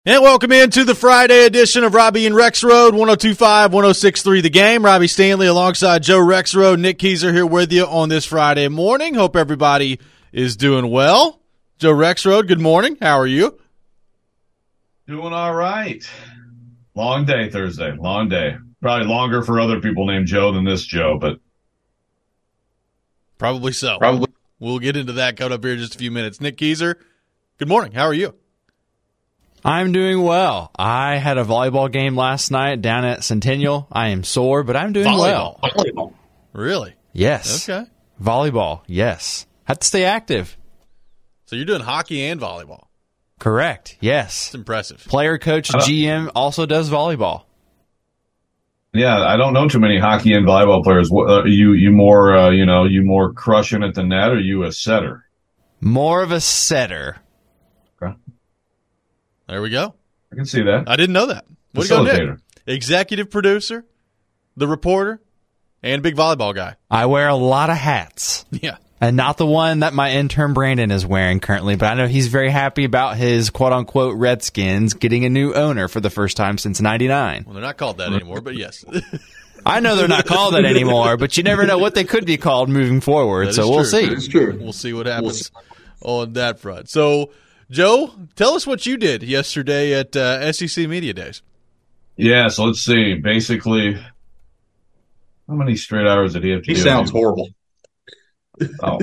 And welcome into the Friday edition of Robbie and Rexroad, 102.5, 106.3 The Game. Robbie Stanley alongside Joe Rexroad. Nick Keyser here with you on this Friday morning. Hope everybody is doing well. Joe Rexroad, good morning. How are you? Doing all right. Long day Thursday. Long day. Probably longer for other people named Joe than this Joe, but probably so. Probably. We'll get into that coming up here in just a few minutes. Nick Keyser, good morning. How are you? I'm doing well. I had a volleyball game last night down at Centennial. I am sore, but I'm doing well. Volleyball? Really? Yes. Okay. Volleyball, yes. Had to stay active. So you're doing hockey and volleyball? Correct, yes. It's impressive. Player, coach, GM also does volleyball. Yeah, I don't know too many hockey and volleyball players. You more crushing at the net, or you a setter? More of a setter. Okay. There we go. I can see that. I didn't know that. What do you go, Nick? Executive producer, the reporter, and big volleyball guy. I wear a lot of hats. Yeah. And not the one that my intern Brandon is wearing currently, but I know he's very happy about his quote-unquote Redskins getting a new owner for the first time since '99. Well, they're not called that anymore, but yes. I know they're not called that anymore, but you never know what they could be called moving forward, so we'll see. That's true. We'll see what happens on that front. So, Joe, tell us what you did yesterday at SEC Media Days. Yeah, so let's see. Basically, how many straight hours did he have to do? He sounds horrible. Oh.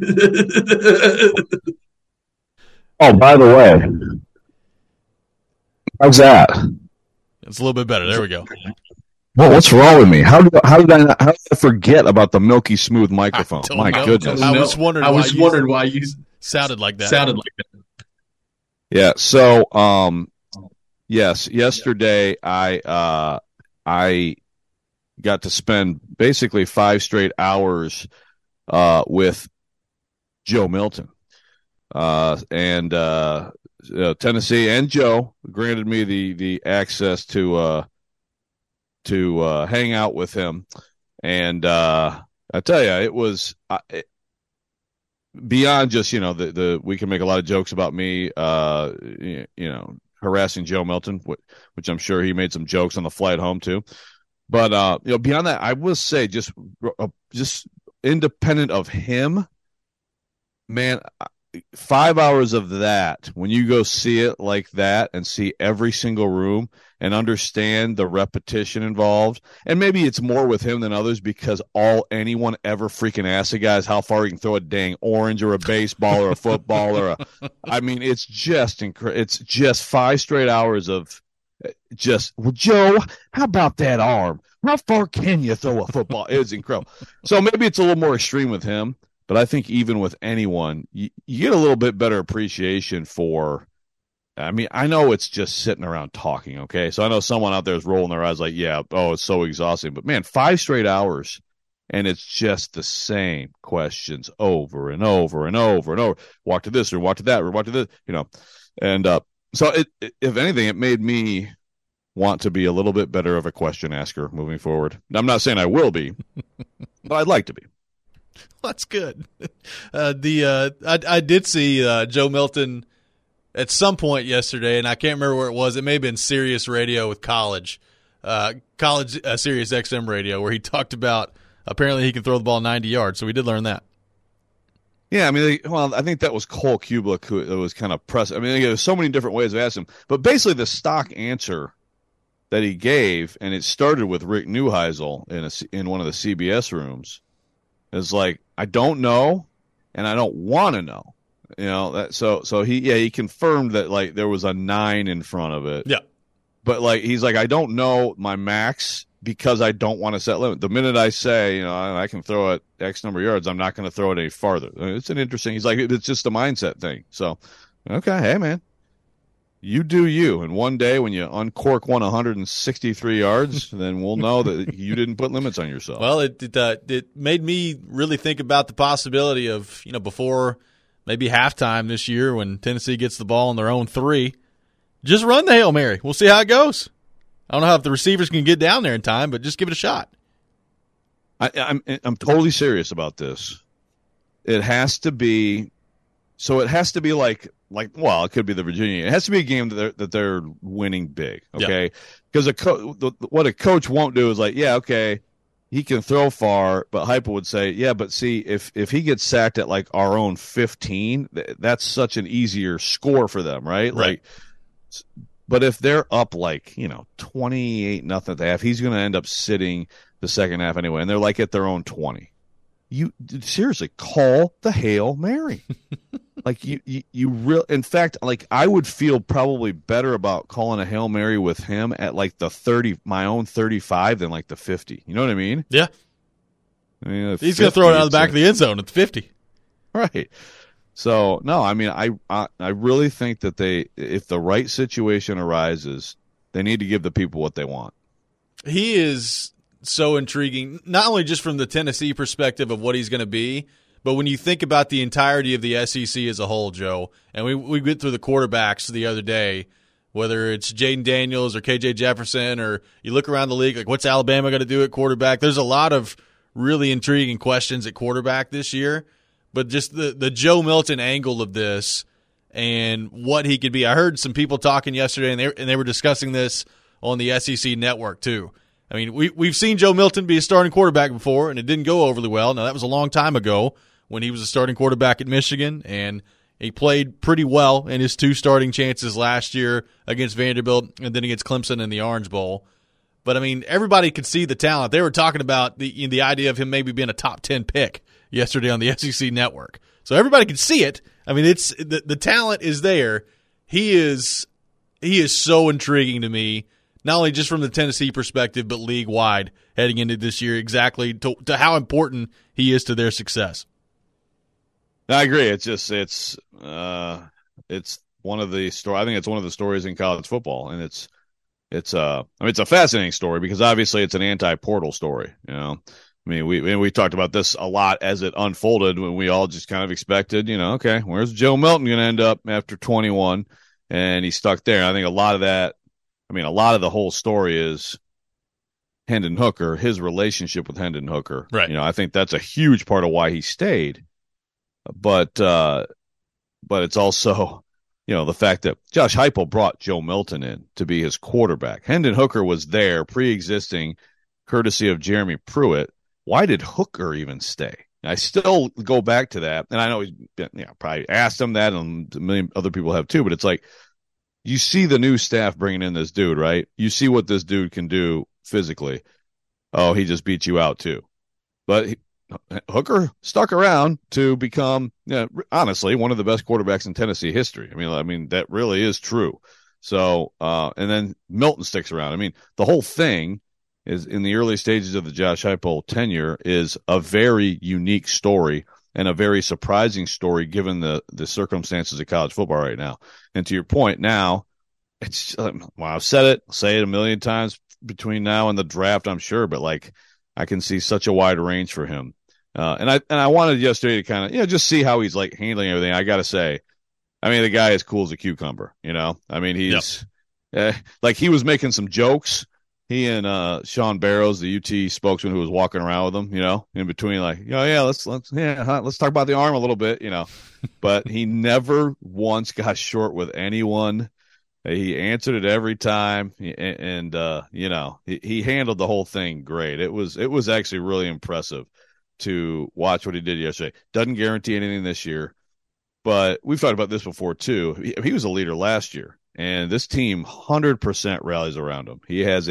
Oh, by the way, how's that? It's a little bit better. There we go. Well, what's wrong with me? How did I forget about the milky smooth microphone? My goodness. I was wondering why you sounded like that. Yeah. So, yes, yesterday I got to spend basically 5 straight hours with Joe Milton, and Tennessee and Joe granted me the access to hang out with him, and I tell you, it was beyond just we can make a lot of jokes about me, harassing Joe Milton, which I'm sure he made some jokes on the flight home too, but beyond that, I will say just independent of him, man, 5 hours of that, when you go see it like that and see every single room and understand the repetition involved, and maybe it's more with him than others because all anyone ever freaking asks a guy is how far he can throw a dang orange or a baseball or a football it's just it's just 5 straight hours of Joe, how about that arm? How far can you throw a football? It's incredible. So maybe it's a little more extreme with him, but I think even with anyone, you get a little bit better appreciation for. I know it's just sitting around talking, okay? So I know someone out there is rolling their eyes like, yeah, it's so exhausting. But, man, 5 straight hours, and it's just the same questions over and over and over and over. Walk to this or walk to that or walk to this, And so if anything, it made me want to be a little bit better of a question asker moving forward. I'm not saying I will be, but I'd like to be. That's good. I did see Joe Milton at some point yesterday, and I can't remember where it was. It may have been Sirius Radio with College Sirius XM Radio, where he talked about apparently he can throw the ball 90 yards. So we did learn that. Yeah, I think that was Cole Kublik who was kind of pressing. There's so many different ways of asking him, but basically the stock answer that he gave, and it started with Rick Neuheisel in one of the CBS rooms, is like, I don't know, and I don't want to know. So he confirmed that like there was a 9 in front of it. Yeah, but like he's like, I don't know my max because I don't want to set limit. The minute I say I can throw it X number of yards, I'm not going to throw it any farther. It's an interesting. He's like, it's just a mindset thing. So okay, hey man. You do you, and one day when you uncork 163 yards, then we'll know that you didn't put limits on yourself. Well, it made me really think about the possibility of before maybe halftime this year when Tennessee gets the ball on their own 3, just run the Hail Mary. We'll see how it goes. I don't know if the receivers can get down there in time, but just give it a shot. I'm totally serious about this. It has to be So it has to be well, it could be the Virginia. It has to be a game that they're winning big, okay? Because what a coach won't do is yeah, okay, he can throw far, but Heupel would say, yeah, but see, if he gets sacked at our own 15, that's such an easier score for them, right? But if they're up 28-0 at the half, he's going to end up sitting the second half anyway, and they're at their own 20. You seriously call the Hail Mary. you real. In fact, I would feel probably better about calling a Hail Mary with him at the 30, my own 35, than the 50. You know what I mean? Yeah. I mean, he's going to throw it out of the back of the end zone at the 50. Right. So no, I mean, I really think that if the right situation arises, they need to give the people what they want. He is so intriguing, not only just from the Tennessee perspective of what he's going to be, but when you think about the entirety of the SEC as a whole, Joe, and we went through the quarterbacks the other day, whether it's Jaden Daniels or KJ Jefferson, or you look around the league, what's Alabama going to do at quarterback? There's a lot of really intriguing questions at quarterback this year, but just the Joe Milton angle of this and what he could be. I heard some people talking yesterday, and they were discussing this on the SEC network too. I mean, we've seen Joe Milton be a starting quarterback before, and it didn't go overly well. Now, that was a long time ago when he was a starting quarterback at Michigan, and he played pretty well in his 2 starting chances last year against Vanderbilt and then against Clemson in the Orange Bowl. But, I mean, everybody could see the talent. They were talking about the idea of him maybe being a top 10 pick yesterday on the SEC network. So everybody could see it. I mean, it's the talent is there. He is so intriguing to me. Not only just from the Tennessee perspective, but league-wide heading into this year, exactly to how important he is to their success. I agree. It's one of the story. I think it's one of the stories in college football, and it's a fascinating story because obviously it's an anti-portal story. You know, I mean, we talked about this a lot as it unfolded when we all just kind of expected, okay, where's Joe Milton going to end up after 21? And he's stuck there. I think a lot of the whole story is Hendon Hooker, his relationship with Hendon Hooker. Right. I think that's a huge part of why he stayed. But it's also, the fact that Josh Heupel brought Joe Milton in to be his quarterback. Hendon Hooker was there pre-existing, courtesy of Jeremy Pruitt. Why did Hooker even stay? I still go back to that, and I know he's probably asked him that, and a million other people have too. But it's you see the new staff bringing in this dude, right? You see what this dude can do physically. Oh, he just beat you out too. But Hooker stuck around to become, honestly, one of the best quarterbacks in Tennessee history. I mean that really is true. So, and then Milton sticks around. I mean, the whole thing is in the early stages of the Josh Heupel tenure is a very unique story and a very surprising story given the circumstances of college football right now. And to your point, now it's I've said it, I'll say it a million times between now and the draft, I'm sure, but I can see such a wide range for him. And I wanted yesterday to kind of just see how he's handling everything. I got to say, I mean, the guy is cool as a cucumber. I mean, he's he was making some jokes. He and Sean Barrows, the UT spokesman who was walking around with him, in between, let's talk about the arm a little bit, But he never once got short with anyone. He answered it every time, and he handled the whole thing great. It was actually really impressive to watch what he did yesterday. Doesn't guarantee anything this year, but we've talked about this before too. He was a leader last year. And this team 100% rallies around him. He has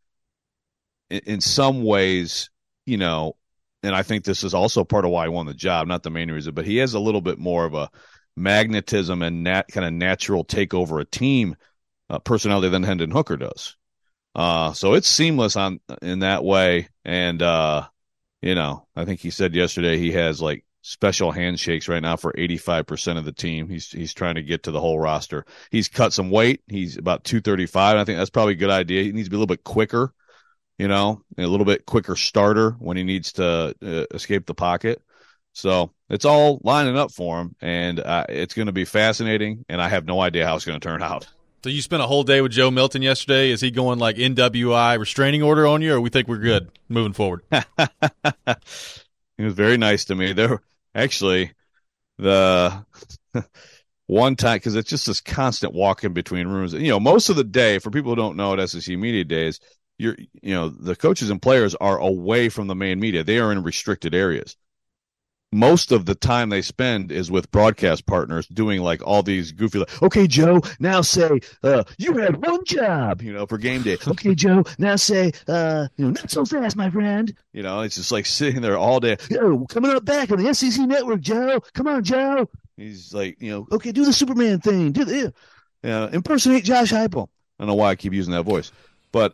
in some ways, and I think this is also part of why he won the job, not the main reason, but he has a little bit more of a magnetism and kind of natural take over a team personality than Hendon Hooker does. So it's seamless in that way. And, I think he said yesterday he has special handshakes right now for 85% of the team. He's trying to get to the whole roster. He's cut some weight. He's about 235. I think that's probably a good idea. He needs to be a little bit quicker, and a little bit quicker starter when he needs to escape the pocket. So it's all lining up for him, and it's going to be fascinating, and I have no idea how it's going to turn out. So you spent a whole day with Joe Milton yesterday. Is he going NWI restraining order on you, or we think we're good moving forward? He was very nice to me. There, actually, the one time, because it's just this constant walking between rooms. Most of the day, for people who don't know, at SEC Media Days, the coaches and players are away from the main media. They are in restricted areas. Most of the time they spend is with broadcast partners doing like all these goofy, like, okay, Joe, now say, you had one job, for game day. Okay, Joe, now say, not so fast, my friend. It's just like sitting there all day. Yo, coming up back on the SEC Network, Joe. Come on, Joe. He's like, okay, do the Superman thing. Impersonate Josh Heupel. I don't know why I keep using that voice, but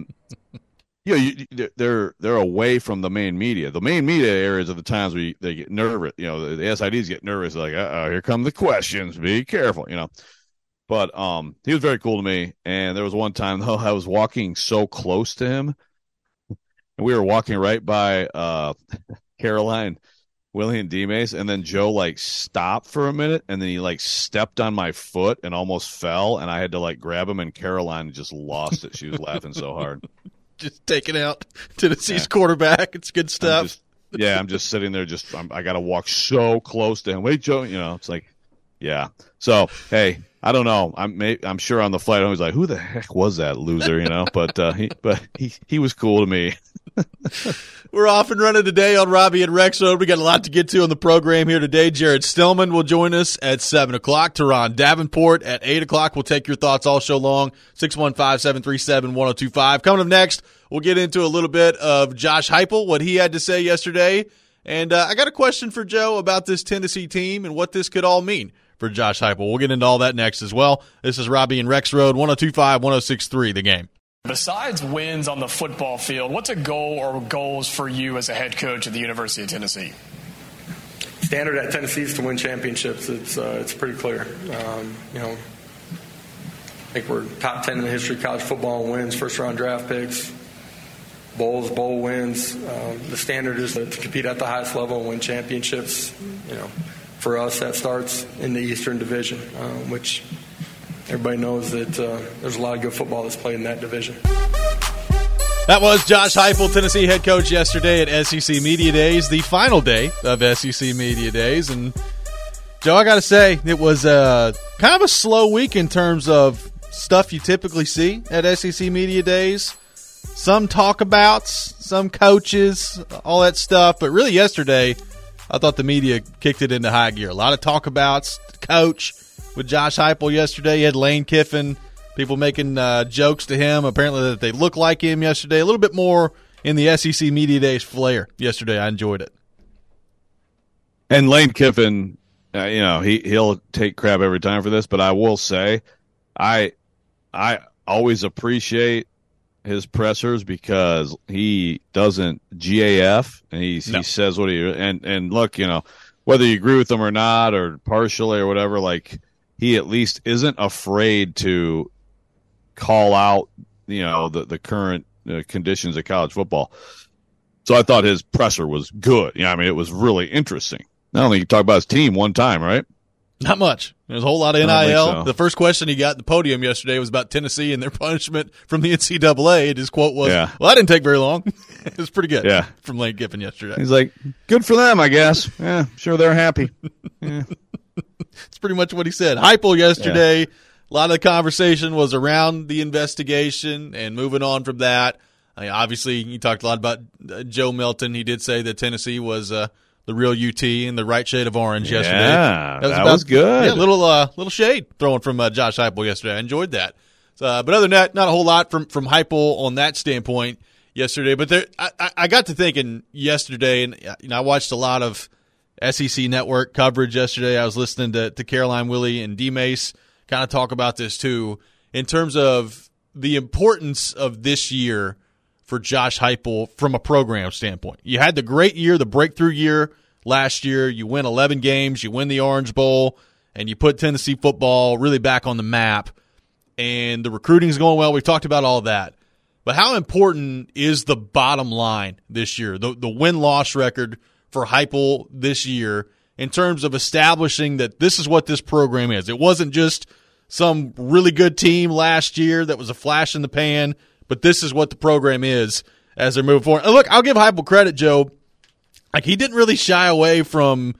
they're away from the main media. The main media areas are the times they get nervous. The SIDs get nervous. Like, here come the questions. Be careful. But he was very cool to me. And there was one time though I was walking so close to him, and we were walking right by Caroline, Willie, and D-Mace, and then Joe like stopped for a minute, and then he like stepped on my foot and almost fell, and I had to like grab him, and Caroline just lost it. She was laughing so hard. Just taking out Tennessee's quarterback. It's good stuff. I'm just sitting there. I got to walk so close to him. Wait, Joe. It's like, yeah. So, hey, I don't know. I'm sure on the flight home, he's like, who the heck was that loser? But he was cool to me. We're off and running today on Robbie and Rex Road. We got a lot to get to on the program here today. Jared Stillman will join us at 7 o'clock. Teron Davenport at 8 o'clock. We'll take your thoughts all show long. 615-737-1025. Coming up next, we'll get into a little bit of Josh Heupel, what he had to say yesterday. And I got a question for Joe about this Tennessee team and what this could all mean for Josh Heupel. We'll get into all that next as well. This is Robbie and Rex Road, 102.5, 106.3, The Game. Besides wins on the football field, what's a goal or goals for you as a head coach at the University of Tennessee? Standard at Tennessee is to win championships. It's pretty clear. I think we're top 10 in the history of college football in wins, first-round draft picks, bowls, bowl wins. The standard is to compete at the highest level and win championships. For us, that starts in the Eastern Division, which everybody knows that there's a lot of good football that's played in that division. That was Josh Heupel, Tennessee head coach, yesterday at SEC Media Days, the final day of SEC Media Days. And, Joe, I got to say, it was kind of a slow week in terms of stuff you typically see at SEC Media Days. Some talkabouts, some coaches, all that stuff. But really yesterday, I thought the media kicked it into high gear. A lot of talkabouts, coach with Josh Heupel yesterday. You had Lane Kiffin, people making jokes to him, apparently that they look like him yesterday. A little bit more in the SEC Media Days flair yesterday. I enjoyed it. And Lane Kiffin, he'll take crap every time for this, but I will say I always appreciate his pressers because he doesn't GAF, and he says what he and look, whether you agree with him or not, or partially or whatever, like, he at least isn't afraid to call out, the current conditions of college football. So I thought his presser was good. It was really interesting. I don't think you talk about his team one time, right? Not much. There's a whole lot of NIL. So. The first question he got at the podium yesterday was about Tennessee and their punishment from the NCAA. And his quote was, well, that didn't take very long. It was pretty good from Lane Kiffin yesterday. He's like, good for them, I guess. Yeah, sure they're happy. Yeah. It's pretty much what he said. Heupel yesterday, a lot of the conversation was around the investigation and moving on from that. Obviously, you talked a lot about Joe Milton. He did say that Tennessee was the real UT in the right shade of orange yesterday. Yeah, that was good. Yeah, little shade throwing from Josh Heupel yesterday. I enjoyed that. But other than that, not a whole lot from Heupel on that standpoint yesterday. But I got to thinking yesterday, and I watched a lot of SEC Network coverage yesterday. I was listening to Caroline, Willie, and D-Mace kind of talk about this too, in terms of the importance of this year for Josh Heupel from a program standpoint. You had the great year, the breakthrough year last year. You win 11 games, you win the Orange Bowl, and you put Tennessee football really back on the map. And the recruiting's going well. We've talked about all that. But how important is the bottom line this year, the win-loss record for Heupel this year, in terms of establishing that this is what this program is? It wasn't just some really good team last year that was a flash in the pan, but this is what the program is as they're moving forward. And look, I'll give Heupel credit, Joe. Like, he didn't really shy away from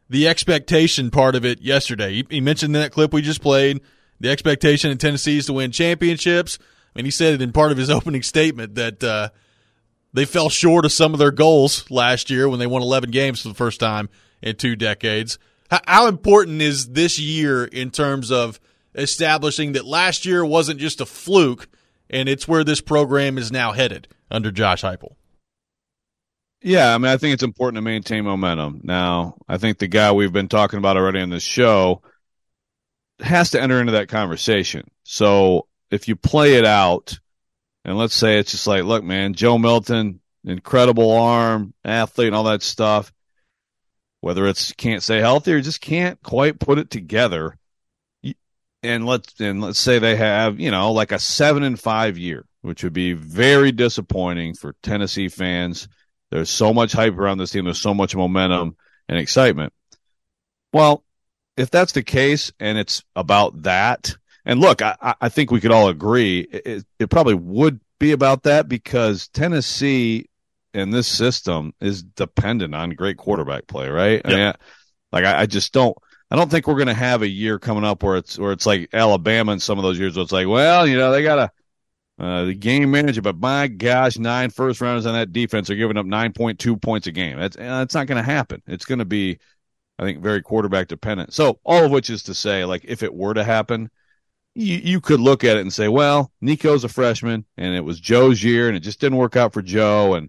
the expectation part of it yesterday. He mentioned in that clip we just played, the expectation in Tennessee is to win championships. I mean, he said it in part of his opening statement that they fell short of some of their goals last year when they won 11 games for the first time in 2 decades. How important is this year in terms of establishing that last year wasn't just a fluke, and it's where this program is now headed under Josh Heupel? Yeah, I mean, I think it's important to maintain momentum. Now, I think the guy we've been talking about already on this show has to enter into that conversation. So if you play it out, and let's say it's just like, look, man, Joe Milton, incredible arm, athlete, and all that stuff, whether it's can't stay healthy or just can't quite put it together, and let's say they have, like a 7-5 year, which would be very disappointing for Tennessee fans. There's so much hype around this team. There's so much momentum and excitement. Well, if that's the case and it's about that, and look, I think we could all agree it probably would be about that because Tennessee and this system is dependent on great quarterback play, right? Yep. I mean, I don't think we're going to have a year coming up where it's like Alabama in some of those years where it's like, well, they got the game manager, but my gosh, 9 first rounders on that defense are giving up 9.2 points a game. That's not going to happen. It's going to be, I think, very quarterback dependent. So all of which is to say, like, if it were to happen, you could look at it and say, well, Nico's a freshman and it was Joe's year and it just didn't work out for Joe. And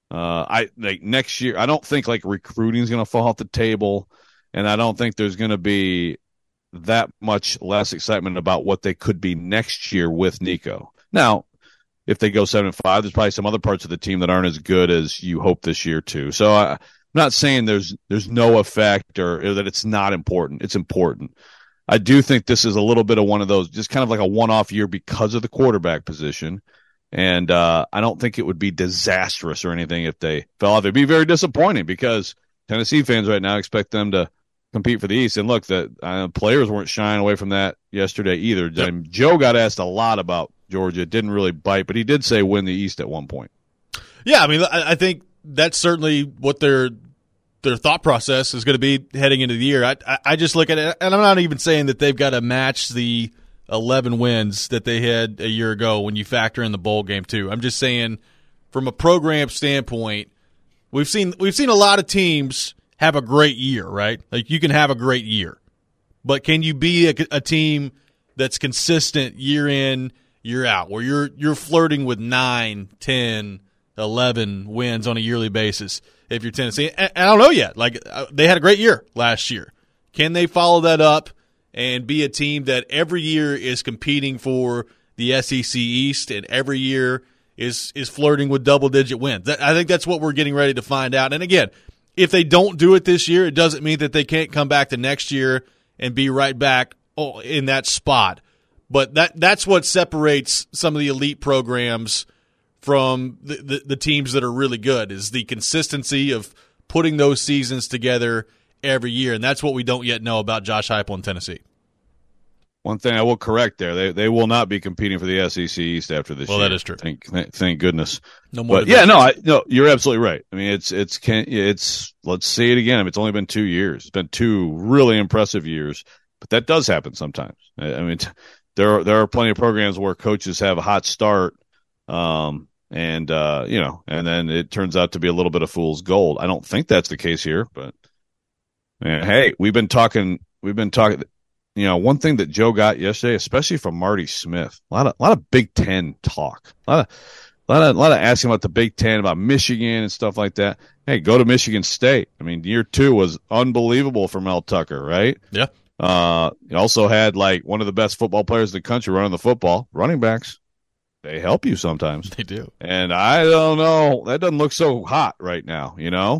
next year, I don't think like recruiting is going to fall off the table. And I don't think there's going to be that much less excitement about what they could be next year with Nico. Now, if they go 7-5, there's probably some other parts of the team that aren't as good as you hope this year too. So I'm not saying there's no effect or that it's not important. It's important. I do think this is a little bit of one of those, just kind of like a one-off year because of the quarterback position. And I don't think it would be disastrous or anything if they fell off. It'd be very disappointing because Tennessee fans right now expect them to compete for the East. And look, the players weren't shying away from that yesterday either. Yep. Joe got asked a lot about Georgia. It didn't really bite, but he did say win the East at one point. Yeah, I mean, I think that's certainly what their thought process is going to be heading into the year. I just look at it, and I'm not even saying that they've got to match the 11 wins that they had a year ago when you factor in the bowl game too. I'm just saying from a program standpoint, we've seen a lot of teams have a great year, right? Like you can have a great year, but can you be a team that's consistent year in, year out, where you're flirting with 9, 10, 11 wins on a yearly basis if you're Tennessee? And I don't know yet. Like they had a great year last year. Can they follow that up and be a team that every year is competing for the SEC East and every year is flirting with double-digit wins? I think that's what we're getting ready to find out. And again, if they don't do it this year, it doesn't mean that they can't come back the next year and be right back in that spot. But that's what separates some of the elite programs from the teams that are really good, is the consistency of putting those seasons together every year. And that's what we don't yet know about Josh Heupel in Tennessee. One thing I will correct there, they will not be competing for the SEC East after this year. Well, that is true. Thank goodness. No more. But yeah, no, you're absolutely right. I mean, it's let's say it again. I mean, it's only been 2 years. It's been 2 really impressive years, but that does happen sometimes. I mean, there are plenty of programs where coaches have a hot start, and then it turns out to be a little bit of fool's gold. I don't think that's the case here, but man, hey, we've been talking. One thing that Joe got yesterday, especially from Marty Smith, a lot of Big Ten talk, a lot of asking about the Big Ten, about Michigan and stuff like that. Hey, go to Michigan State. I mean, year 2 was unbelievable for Mel Tucker, right? Yeah. He also had like one of the best football players in the country running the football. Running backs, they help you sometimes. They do. And I don't know, that doesn't look so hot right now,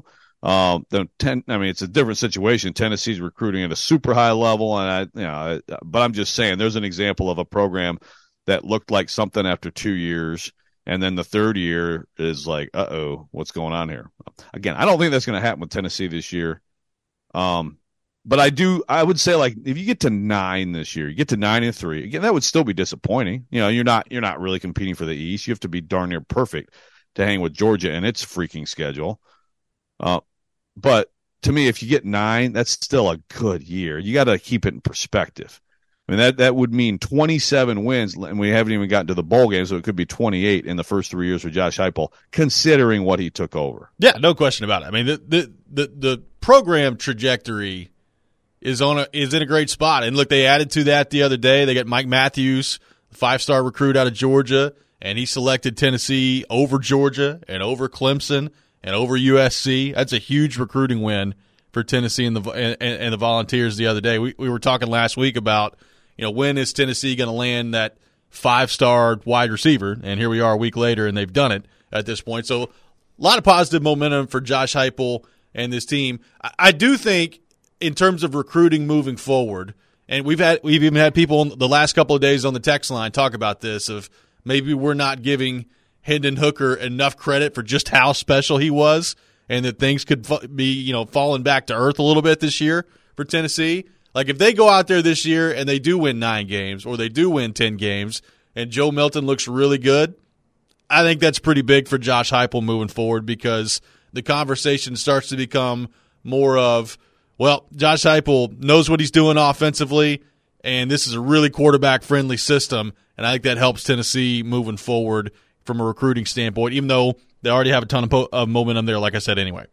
it's a different situation. Tennessee's recruiting at a super high level, but I'm just saying there's an example of a program that looked like something after 2 years, and then the third year is like, what's going on here? Again, I don't think that's going to happen with Tennessee this year. But I would say, like, if you get to 9 this year, you get to 9-3, again, that would still be disappointing. You're not really competing for the East. You have to be darn near perfect to hang with Georgia and its freaking schedule. But to me, if you get 9, that's still a good year. You got to keep it in perspective. I mean, that would mean 27 wins, and we haven't even gotten to the bowl game, so it could be 28 in the first 3 years with Josh Heupel, considering what he took over. Yeah, no question about it. I mean, the program trajectory is in a great spot. And look, they added to that the other day. They got Mike Matthews, 5-star recruit out of Georgia, and he selected Tennessee over Georgia and over Clemson and over USC. That's a huge recruiting win for Tennessee and the Volunteers the other day. We were talking last week about, when is Tennessee going to land that 5-star wide receiver? And here we are a week later, and they've done it at this point. So a lot of positive momentum for Josh Heupel and this team. I do think in terms of recruiting moving forward, and we've even had people the last couple of days on the text line talk about this, of maybe we're not giving Hendon Hooker enough credit for just how special he was, and that things could be, falling back to earth a little bit this year for Tennessee. Like, if they go out there this year and they do win 9 games or they do win 10 games and Joe Milton looks really good, I think that's pretty big for Josh Heupel moving forward, because the conversation starts to become more of, well, Josh Heupel knows what he's doing offensively, and this is a really quarterback-friendly system, and I think that helps Tennessee moving forward from a recruiting standpoint, even though they already have a ton of momentum there, like I said, anyway.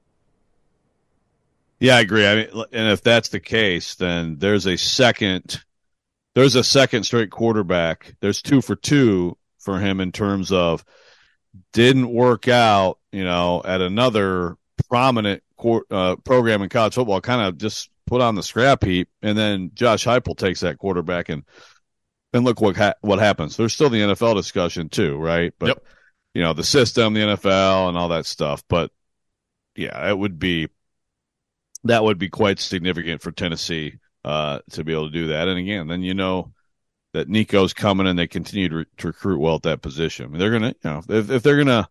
Yeah, I agree. I mean, and if that's the case, then there's a second straight quarterback. There's 2 for 2 for him in terms of didn't work out, at another prominent program in college football, kind of just put on the scrap heap, and then Josh Heupel takes that quarterback and look what happens. There's still the NFL discussion too, right? But yep. The system, the NFL, and all that stuff. But yeah, that would be quite significant for Tennessee to be able to do that. And again, then that Nico's coming, and they continue to recruit well at that position. I mean, they're gonna, if they're gonna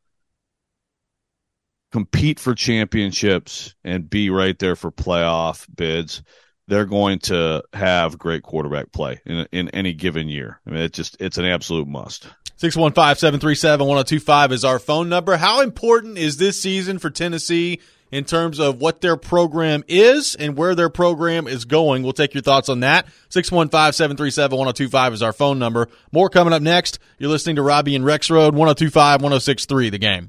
compete for championships and be right there for playoff bids, they're going to have great quarterback play in any given year. I mean, it's an absolute must. 615-737-1025 is our phone number. How important is this season for Tennessee in terms of what their program is and where their program is going? We'll take your thoughts on that. 615-737-1025 is our phone number. More coming up next. You're listening to Robbie and Rexroad, 102.5-106.3 The Game.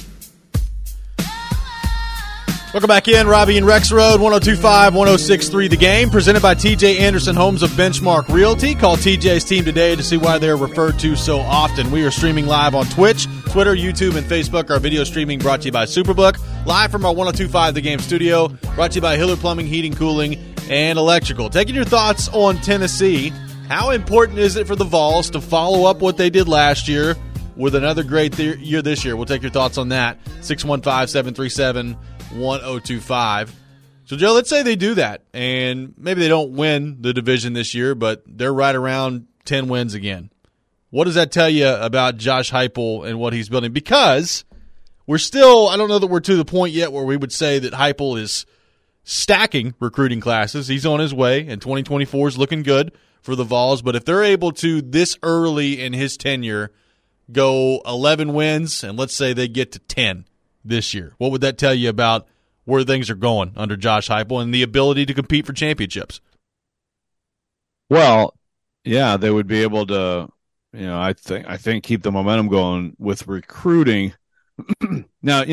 Welcome back in, Robbie and Rexroad, 102.5-106.3 The Game, presented by TJ Anderson Homes of Benchmark Realty. Call TJ's team today to see why they're referred to so often. We are streaming live on Twitch, Twitter, YouTube, and Facebook. Our video streaming brought to you by Superbook. Live from our 102.5 The Game studio, brought to you by Hiller Plumbing, Heating, Cooling, and Electrical. Taking your thoughts on Tennessee. How important is it for the Vols to follow up what they did last year with another great year this year? We'll take your thoughts on that. 615-737-1025. So, Joe, let's say they do that, and maybe they don't win the division this year, but they're right around 10 wins again. What does that tell you about Josh Heupel and what he's building? Because we're still, I don't know that we're to the point yet where we would say that Heupel is stacking recruiting classes. He's on his way, and 2024 is looking good for the Vols. But if they're able to, this early in his tenure, go 11 wins, and let's say they get to 10 this year, what would that tell you about where things are going under Josh Heupel and the ability to compete for championships? Well, yeah, they would be able to, I think keep the momentum going with recruiting. Now,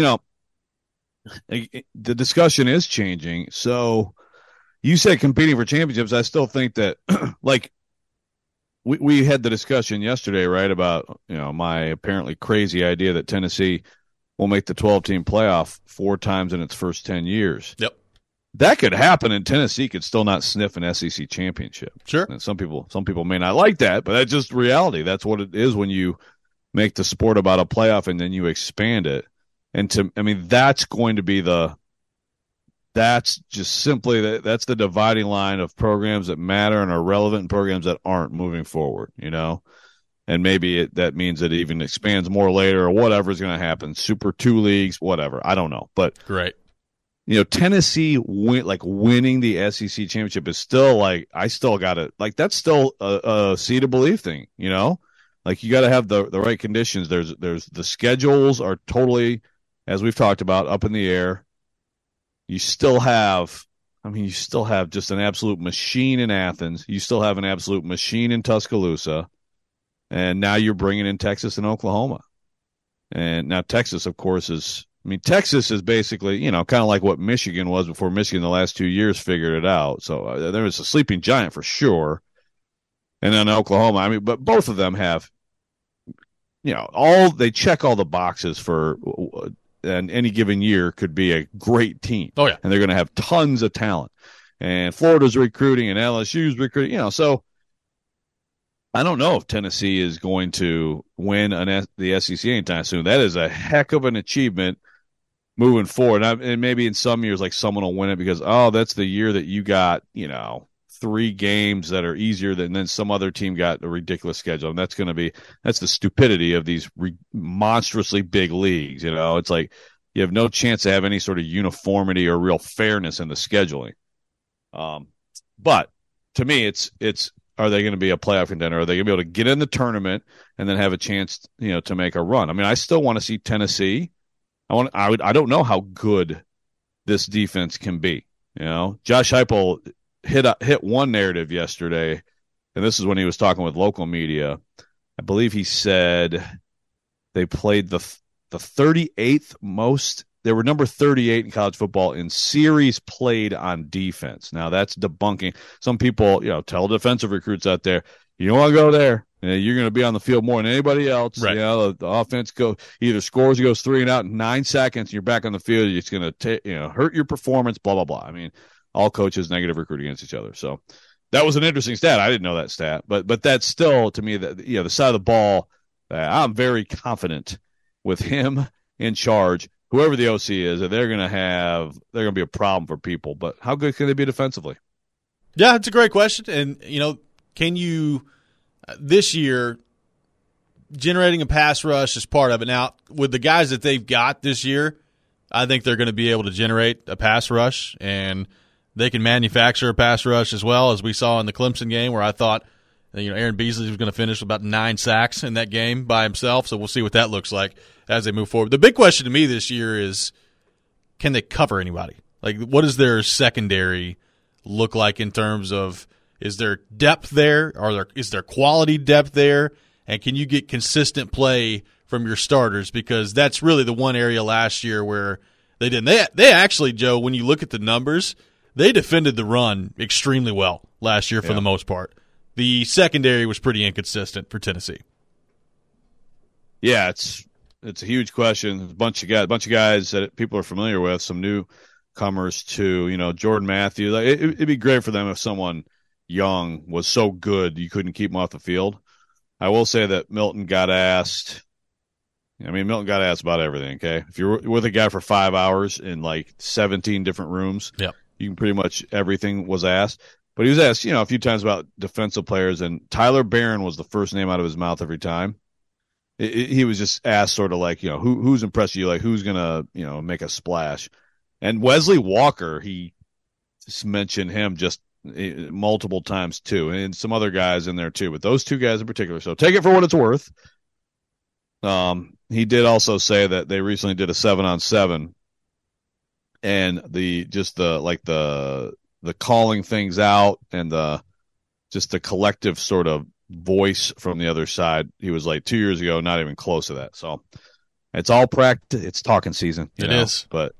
the discussion is changing. So you said competing for championships. I still think that, like, we had the discussion yesterday, right, about, my apparently crazy idea that Tennessee will make the 12-team playoff 4 times in its first 10 years. Yep. That could happen, and Tennessee could still not sniff an SEC championship. Sure. And some people may not like that, but that's just reality. That's what it is when you make the sport about a playoff and then you expand it. And that's going to be that's just simply that's the dividing line of programs that matter and are relevant and programs that aren't moving forward, And maybe that means it even expands more later, or whatever is going to happen. Super 2 leagues, whatever. I don't know. But great. Tennessee winning the SEC championship is still I still got it. That's still a seed of belief thing, Like, you got to have the right conditions. There's the schedules are totally, as we've talked about, up in the air. you still have just an absolute machine in Athens. You still have an absolute machine in Tuscaloosa. And now you're bringing in Texas and Oklahoma. And now Texas, of course, Texas is basically, kind of like what Michigan was before Michigan the last 2 years figured it out. So there was a sleeping giant for sure. And then Oklahoma, but both of them have, they check all the boxes for, and any given year could be a great team. Oh, yeah. And they're going to have tons of talent. And Florida's recruiting and LSU's recruiting, so I don't know if Tennessee is going to win the SEC anytime soon. That is a heck of an achievement moving forward. And maybe in some years, like someone will win it because, that's the year that you got, 3 games that are easier than then some other team got a ridiculous schedule. And that's the stupidity of these monstrously big leagues. It's like you have no chance to have any sort of uniformity or real fairness in the scheduling. But to me, it's are they going to be a playoff contender? Are they going to be able to get in the tournament and then have a chance, to make a run? I still want to see Tennessee. I don't know how good this defense can be. Josh Heupel hit one narrative yesterday, and this is when he was talking with local media. I believe he said they played the 38th most. They were number 38 in college football in series played on defense. Now that's debunking. Some people, tell defensive recruits out there, you don't want to go there. You're going to be on the field more than anybody else. Right. The offense either scores or goes 3 and out in 9 seconds, and you're back on the field. It's going to hurt your performance. Blah blah blah. All coaches negative recruit against each other. So that was an interesting stat. I didn't know that stat, but that's still to me that the side of the ball. I'm very confident with him in charge. Whoever the OC is, they're going to be a problem for people. But how good can they be defensively? Yeah, it's a great question. And can you this year generating a pass rush is part of it. Now with the guys that they've got this year, I think they're going to be able to generate a pass rush and they can manufacture a pass rush as well, as we saw in the Clemson game where I thought, Aaron Beasley was going to finish with about 9 sacks in that game by himself. So we'll see what that looks like as they move forward. The big question to me this year is, can they cover anybody? Like, what does their secondary look like in terms of, is there depth there? Is there quality depth there? And can you get consistent play from your starters? Because that's really the one area last year where they didn't. They actually, Joe, when you look at the numbers, they defended the run extremely well last year for the most part. The secondary was pretty inconsistent for Tennessee. Yeah, it's a huge question. A bunch of guys that people are familiar with, some newcomers to, Jordan Matthews. It'd be great for them if someone young was so good you couldn't keep him off the field. I will say that Milton got asked about everything, okay? If you're with a guy for 5 hours in like 17 different rooms, you can pretty much everything was asked. But he was asked, a few times about defensive players, and Tyler Barron was the first name out of his mouth every time. He was just asked sort of like, who's impressed you? Like, who's going to, make a splash? And Wesley Walker, he just mentioned him just multiple times too, and some other guys in there too, but those 2 guys in particular. So take it for what it's worth. He did also say that they recently did a 7-on-7, and the calling things out and the collective sort of voice from the other side. He was like 2 years ago, not even close to that. So it's all practice. It's talking season. It is, but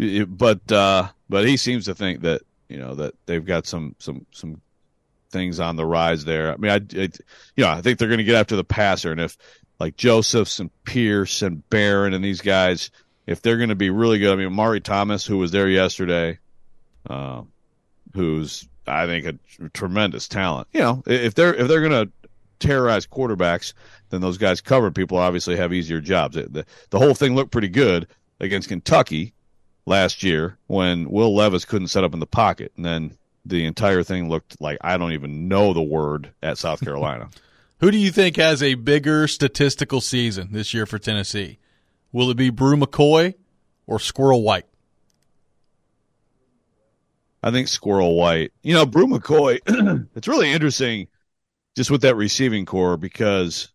he seems to think that that they've got some things on the rise there. I think they're going to get after the passer, and if like Josephs and Pierce and Barron and these guys, if they're going to be really good, Mari Thomas, who was there yesterday, who's I think a tremendous talent. If they're going to terrorize quarterbacks, then those guys cover people obviously have easier jobs. The whole thing looked pretty good against Kentucky last year when Will Levis couldn't set up in the pocket, and then the entire thing looked like I don't even know the word at South Carolina. Who do you think has a bigger statistical season this year for Tennessee? Will it be Brew McCoy or Squirrel White? I think Squirrel White. Brew McCoy, it's really interesting just with that receiving core because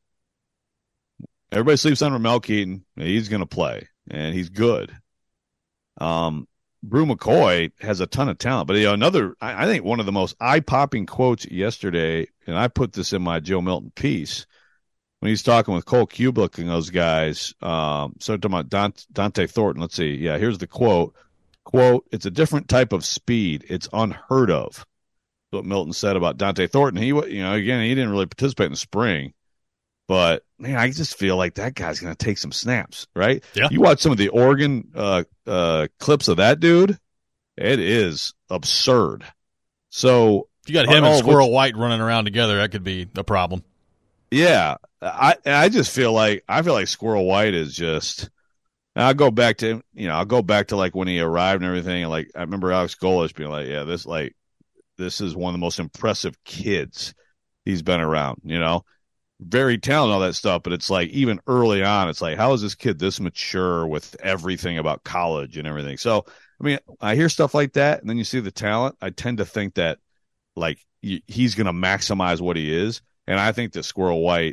everybody sleeps on Ramel Keaton. He's going to play, and he's good. Brew McCoy has a ton of talent. But I think one of the most eye-popping quotes yesterday, and I put this in my Joe Milton piece, when he's talking with Cole Kublik and those guys, talking about Dante Thornton. Let's see. Yeah, here's the quote. Quote, "It's a different type of speed. It's unheard of." That's what Milton said about Dante Thornton. He didn't really participate in the spring. But, man, I just feel like that guy's going to take some snaps, right? Yeah. You watch some of the Oregon clips of that dude, it is absurd. So if you got him and Squirrel White running around together, that could be a problem. Yeah, I just feel like Squirrel White is just. I'll go back to like when he arrived and everything, and like I remember Alex Golesh being like, "Yeah, this is one of the most impressive kids he's been around." Very talented, all that stuff, but it's like even early on, it's like, how is this kid this mature with everything about college and everything? So, I mean, I hear stuff like that, and then you see the talent. I tend to think that like he's going to maximize what he is, and I think that Squirrel White's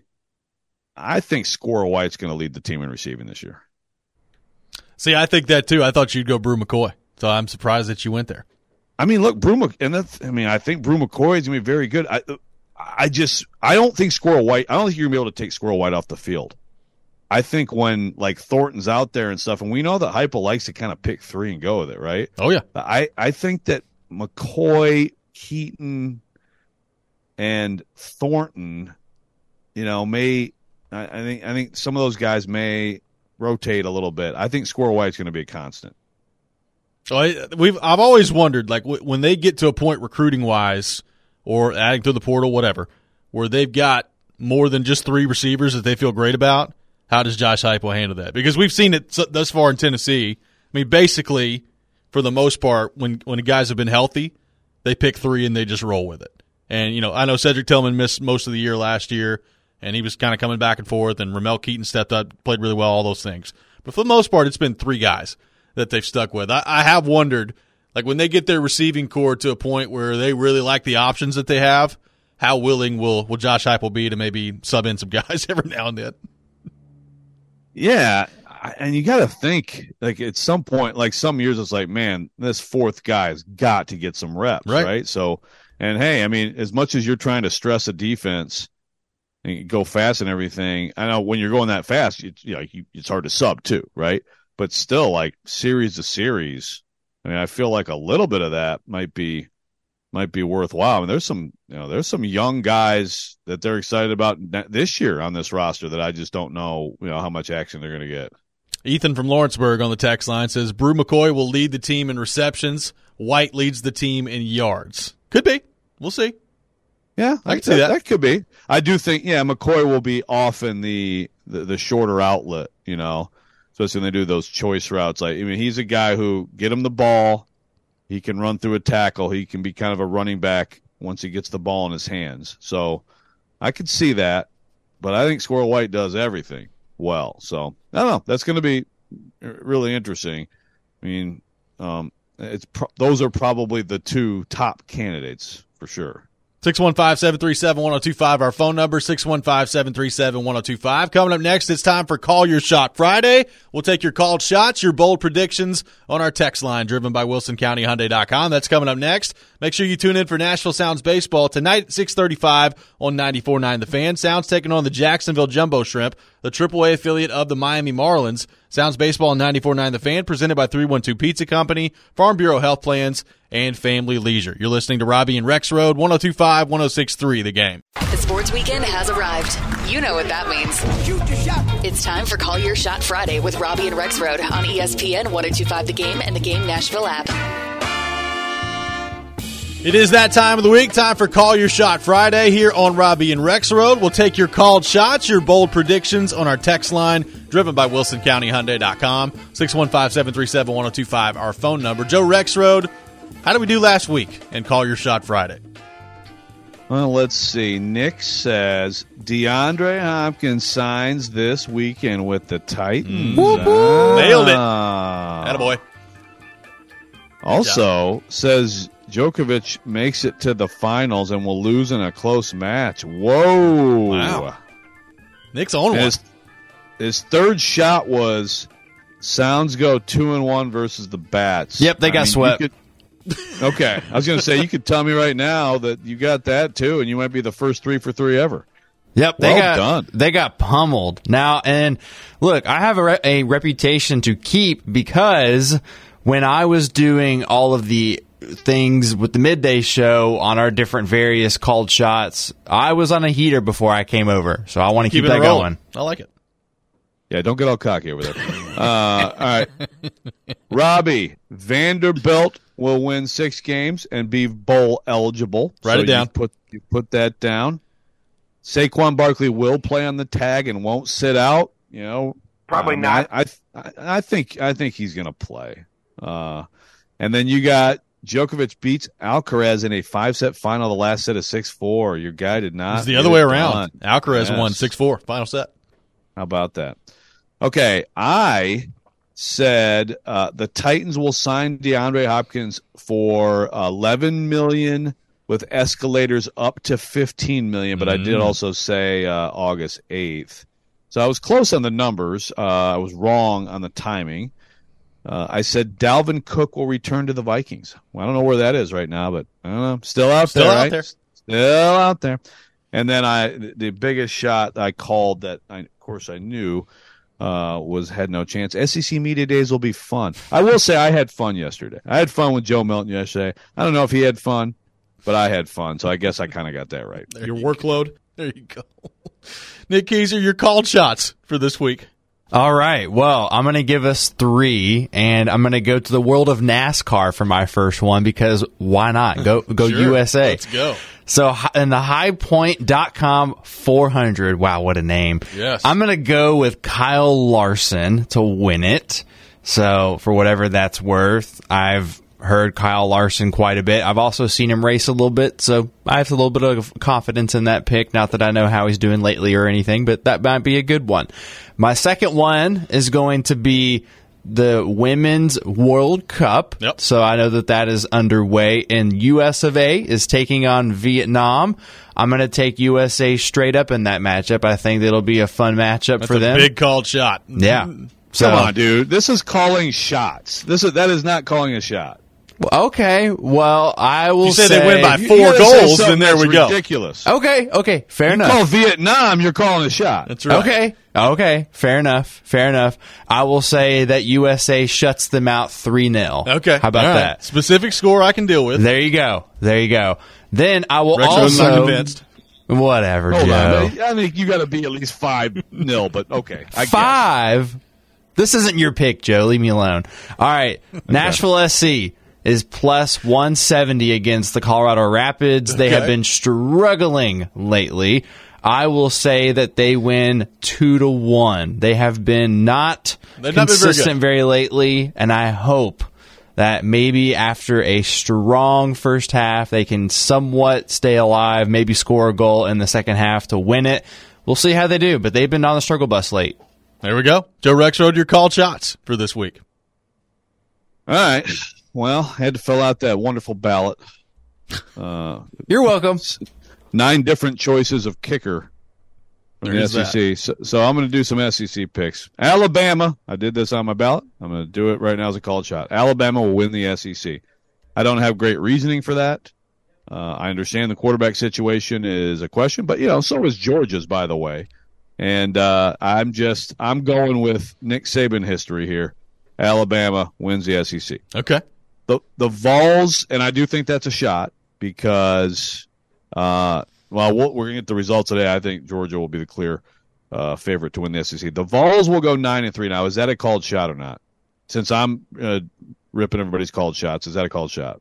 going to lead the team in receiving this year. See, I think that too. I thought you'd go Brew McCoy, so I'm surprised that you went there. I mean, look, I think Brew McCoy is going to be very good. I don't think Squirrel White. I don't think you're going to be able to take Squirrel White off the field. I think when like Thornton's out there and stuff, and we know that Heupel likes to kind of pick three and go with it, right? Oh yeah. I think that McCoy, Keaton, and Thornton, I think some of those guys may rotate a little bit. I think Squirrel White's going to be a constant. So I've always wondered, like when they get to a point recruiting wise, or adding to the portal, whatever, where they've got more than just three receivers that they feel great about, how does Josh Heupel handle that? Because we've seen it thus far in Tennessee. I mean, basically, for the most part, when the guys have been healthy, they pick three and they just roll with it. And, I know Cedric Tillman missed most of the year last year, and he was kind of coming back and forth, and Ramel Keaton stepped up, played really well, all those things. But for the most part, it's been three guys that they've stuck with. I have wondered, like when they get their receiving core to a point where they really like the options that they have, how willing will Josh Heupel be to maybe sub in some guys every now and then? Yeah, and you got to think, like at some point, like some years it's like, man, this fourth guy's got to get some reps, right? So, and hey, I mean, as much as you're trying to stress a defense and go fast and everything, I know when you're going that fast, it's hard to sub too, right? But still, like series to series, I mean, I feel like a little bit of that might be worthwhile. I mean, there's some young guys that they're excited about this year on this roster that I just don't know, how much action they're going to get. Ethan from Lawrenceburg on the text line says Brew McCoy will lead the team in receptions. White leads the team in yards. Could be. We'll see. Yeah, I can see that. That could be. I do think, McCoy will be off in the shorter outlet, especially when they do those choice routes. Like, I mean, he's a guy who get him the ball. He can run through a tackle. He can be kind of a running back once he gets the ball in his hands. So I could see that, but I think Squirrel White does everything well. So I don't know. That's going to be really interesting. I mean, those are probably the two top candidates for sure. 615-737-1025, our phone number, 615-737-1025. Coming up next, it's time for Call Your Shot Friday. We'll take your called shots, your bold predictions on our text line, driven by WilsonCountyHyundai.com. That's coming up next. Make sure you tune in for Nashville Sounds Baseball tonight at 6:35 on 94.9 The Fan. Sounds taking on the Jacksonville Jumbo Shrimp, the AAA affiliate of the Miami Marlins. Sounds Baseball on 94.9 The Fan, presented by 312 Pizza Company, Farm Bureau Health Plans, and Family Leisure. You're listening to Robbie and Rex Road, 102.5, 106.3 The Game. The sports weekend has arrived. You know what that means. Shoot your shot. It's time for Call Your Shot Friday with Robbie and Rex Road on ESPN 102.5 The Game and the Game Nashville app. It is that time of the week, time for Call Your Shot Friday here on Robbie and Rex Road. We'll take your called shots, your bold predictions on our text line, driven by WilsonCountyHyundai.com, 615-737-1025, our phone number. Joe Rex Road, how did we do last week in Call Your Shot Friday? Well, let's see. Nick says DeAndre Hopkins signs this weekend with the Titans. Nailed it. Attaboy. Also says Djokovic makes it to the finals and will lose in a close match. Whoa. Wow. Nick's on one. His third shot was Sounds go 2-1 versus the Bats. Yep, they got swept. Okay, I was going to say, you could tell me right now that you got that too, and you might be the first 3 for 3 ever. Yep, done. They got pummeled. Now, and look, I have a reputation to keep because when I was doing all of the things with the midday show on our different various called shots, I was on a heater before I came over, so I want to keep that going. I like it. Yeah, don't get all cocky over there. All right. Robbie, Vanderbilt will win 6 games and be bowl eligible. Write it down. You put that down. Saquon Barkley will play on the tag and won't sit out. You know, probably not. I think he's going to play. And then you got Djokovic beats Alcaraz in a 5-set final. The last set of 6-4. Your guy did not. It's the other way around. Alcaraz won 6-4 final set. How about that? Okay, I said the Titans will sign DeAndre Hopkins for $11 million with escalators up to $15 million, but I did also say August 8th. So I was close on the numbers. I was wrong on the timing. I said Dalvin Cook will return to the Vikings. Well, I don't know where that is right now, but I don't know. Still out there. Still out there. And then the biggest shot I called that of course I knew had no chance. SEC Media Days will be fun. I will say I had fun yesterday. I had fun with Joe Milton yesterday. I don't know if he had fun, but I had fun, so I guess I kind of got that right. Your workload. There you go. Nick Keiser, your called shots for this week. All right. Well, I'm going to give us 3, and I'm going to go to the world of NASCAR for my first one because why not? Go Sure. USA. Let's go. So in the highpoint.com 400, wow, what a name. Yes. I'm going to go with Kyle Larson to win it. So for whatever that's worth, I've heard Kyle Larson quite a bit. I've also seen him race a little bit, so I have a little bit of confidence in that pick. Not that I know how he's doing lately or anything, but that might be a good one. My second one is going to be the Women's World Cup. Yep. So I know that is underway, and US of A is taking on Vietnam. I'm going to take USA straight up in that matchup. I think it'll be a fun matchup for them. Big called shot. Yeah. So, Come on, dude. This is calling shots. That is not calling a shot. Okay, well, I will say they win by 4 gotta say goals, something then there we that's go. Ridiculous. Okay, fair enough. Call Vietnam, you're calling a shot. That's right. Okay, fair enough. I will say that USA shuts them out 3-0. Okay. How about All right. that? Specific score I can deal with. There you go. Then I will Rex was not convinced. Whatever, Hold Joe. on. I think you got to be at least 5-0, but okay. I guess. 5? This isn't your pick, Joe. Leave me alone. All right, Nashville SC is plus 170 against the Colorado Rapids. They have been struggling lately. I will say that they win 2-1. They have been not consistent very lately, and I hope that maybe after a strong first half, they can somewhat stay alive, maybe score a goal in the second half to win it. We'll see how they do, but they've been on the struggle bus late. There we go. Joe Rexrode, your called shots for this week. All right. Well, I had to fill out that wonderful ballot. You're welcome. 9 different choices of kicker from the SEC. So I'm going to do some SEC picks. Alabama, I did this on my ballot. I'm going to do it right now as a called shot. Alabama will win the SEC. I don't have great reasoning for that. I understand the quarterback situation is a question, but, so is Georgia's, by the way. And I'm going with Nick Saban history here. Alabama wins the SEC. Okay. The Vols, and I do think that's a shot because, we're going to get the results today. I think Georgia will be the clear favorite to win the SEC. The Vols will go 9-3 now. Is that a called shot or not? Since I'm ripping everybody's called shots, is that a called shot?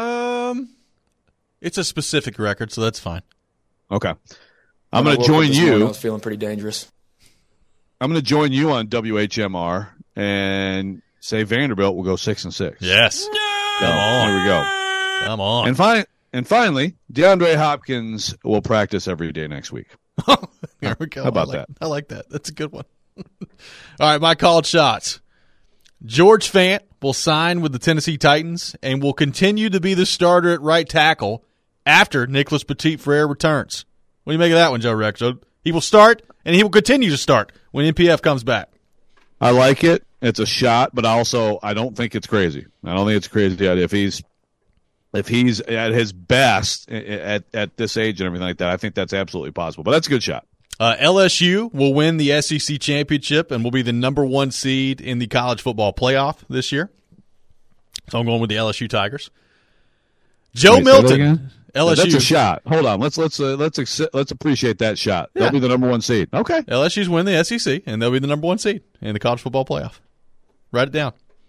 It's a specific record, so that's fine. Okay. I'm going to join you. I was feeling pretty dangerous. I'm going to join you on WHMR and say Vanderbilt will go 6-6. Yes. Come on. Here we go. Come on. And finally, DeAndre Hopkins will practice every day next week. Here we go. How about that? I like that. That's a good one. All right, my called shots. George Fant will sign with the Tennessee Titans and will continue to be the starter at right tackle after Nicholas Petit-Frere returns. What do you make of that one, Joe Rex? He will start, and he will continue to start when NPF comes back. I like it. It's a shot, but also I don't think it's crazy. I don't think it's a crazy idea. If he's at his best at this age and everything like that, I think that's absolutely possible. But that's a good shot. LSU will win the SEC championship and will be the number 1 seed in the college football playoff this year. So I'm going with the LSU Tigers. Joe Milton, LSU. That's a shot. Hold on. Let's appreciate that shot. Yeah. They'll be the number 1 seed. Okay. LSU's win the SEC and they'll be the number 1 seed in the college football playoff. Write it down.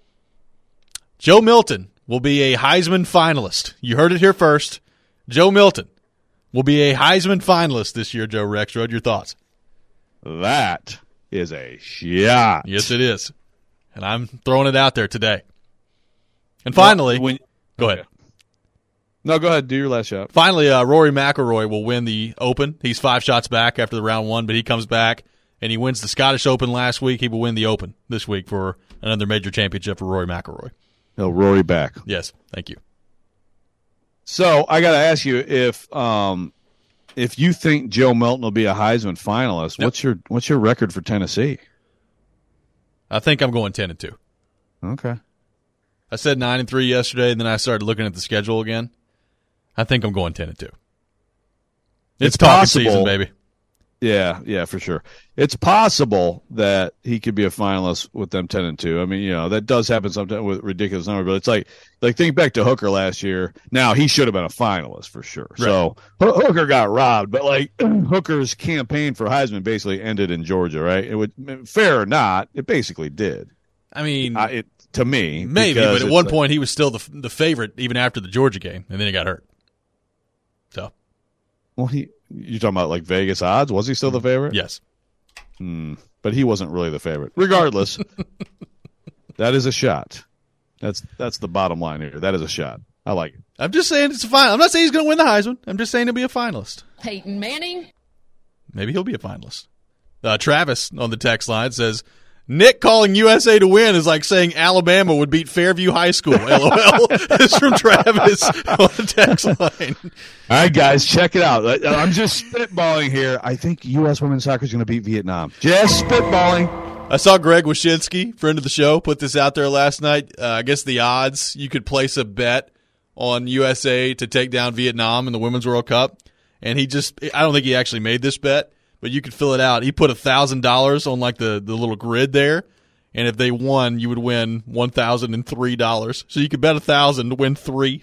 Joe Milton will be a Heisman finalist. You heard it here first. Joe Milton will be a Heisman finalist this year, Joe Rexrode. Your thoughts? That is a shot. Yes, it is. And I'm throwing it out there today. And finally, go ahead. No, go ahead. Do your last shot. Finally, Rory McIlroy will win the Open. He's 5 shots back after the round 1, but he comes back and he wins the Scottish Open last week. He will win the Open this week for another major championship for Rory McIlroy. No, Rory back. Yes, thank you. So I got to ask you if you think Joe Milton will be a Heisman finalist. Yep. What's your record for Tennessee? I think I'm going 10-2. Okay. I said 9-3 yesterday, and then I started looking at the schedule again. I think I'm going 10-2. It's talking possible, season, baby. Yeah, for sure. It's possible that he could be a finalist with them 10-2. I mean, that does happen sometimes with ridiculous numbers, but it's like think back to Hooker last year. Now he should have been a finalist for sure. Right. So Hooker got robbed, but Hooker's campaign for Heisman basically ended in Georgia, right? It would, fair or not, it basically did. I mean, to me, maybe, but at one point he was still the favorite even after the Georgia game, and then he got hurt. So, well, you're talking about Vegas odds? Was he still the favorite? Yes. But he wasn't really the favorite. Regardless, that is a shot. That's the bottom line here. That is a shot. I like it. I'm just saying it's a final. I'm not saying he's going to win the Heisman. I'm just saying he'll be a finalist. Peyton Manning. Maybe he'll be a finalist. Travis on the text line says, Nick calling USA to win is like saying Alabama would beat Fairview High School. LOL. It's from Travis on the text line. All right, guys, check it out. I'm just spitballing here. I think U.S. women's soccer is going to beat Vietnam. Just spitballing. I saw Greg Wyshynski, friend of the show, put this out there last night. I guess the odds, you could place a bet on USA to take down Vietnam in the Women's World Cup. And I don't think he actually made this bet, but you could fill it out. He put $1,000 on the little grid there, and if they won, you would win $1,003. So you could bet $1,000 to win $3.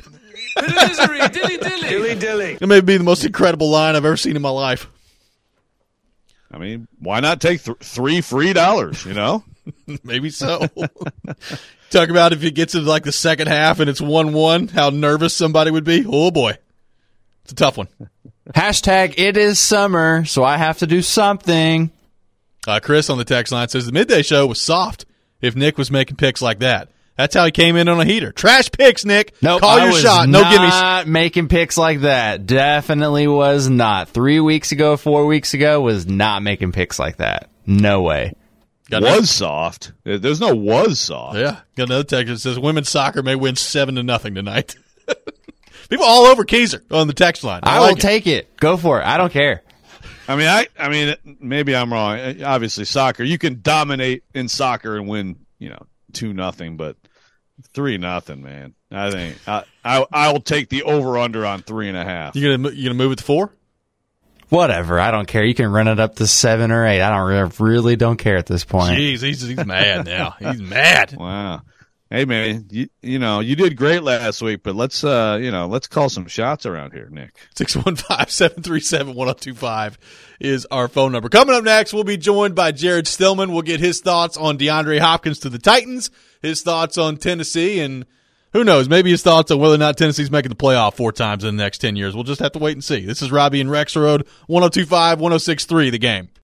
Dilly. It may be the most incredible line I've ever seen in my life. I mean, why not take $3 free? Maybe so. Talk about if it gets into the second half and it's 1-1, how nervous somebody would be. Oh boy, it's a tough one. Hashtag it is summer, so I have to do something. Chris on the text line says the midday show was soft if Nick was making picks like that. That's how he came in on a heater. Trash picks, Nick. Nope, Call your shot. No gimmies. Not making picks like that. Definitely was not. 4 weeks ago, was not making picks like that. No way. Was soft. There's no was soft. Yeah. Got another text that says women's soccer may win 7-0 tonight. People all over Kaiser on the text line. I will take it. Go for it. I don't care. I mean, maybe I'm wrong. Obviously, soccer, you can dominate in soccer and win, 2-0, but 3-0, man. I think I will take the over under on 3.5. You gonna move it to 4? Whatever. I don't care. You can run it up to 7 or 8. I really don't care at this point. Jeez, he's mad now. He's mad. Wow. Hey man, you did great last week, but let's call some shots around here, Nick. 615-737-1025 is our phone number. Coming up next, we'll be joined by Jared Stillman. We'll get his thoughts on DeAndre Hopkins to the Titans, his thoughts on Tennessee, and who knows, maybe his thoughts on whether or not Tennessee's making the playoff 4 times in the next 10 years. We'll just have to wait and see. This is Robbie and Rexrode, 102.5, 106.3, The Game.